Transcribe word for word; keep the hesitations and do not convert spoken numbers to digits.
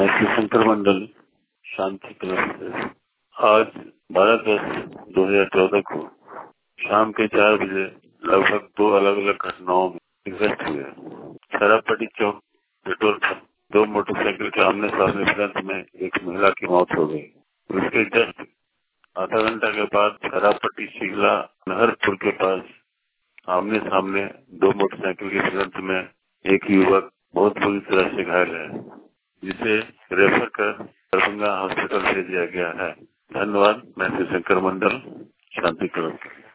मैं शिवशंकर मंडल शांति क्लब से आज बारह दस दो हजार चौदह को शाम के चार बजे लगभग दो अलग अलग घटनाओं में इंसिडेंट हुए। शराबपट्टी चौक पेट्रोल पंप दो मोटरसाइकिल के आमने सामने भिड़ंत में एक महिला की मौत हो गई। उसके जस्ट आधा घंटा के बाद शराबपट्टी शिगला नहरपुर के पास आमने सामने दो मोटरसाइकिल के भिड़ंत में एक युवक बहुत बुरी तरह से घायल है, जिसे रेफर कर दरभंगा हॉस्पिटल भेज दिया गया है। धन्यवाद। मैं शिवशंकर मंडल शांति क्लब।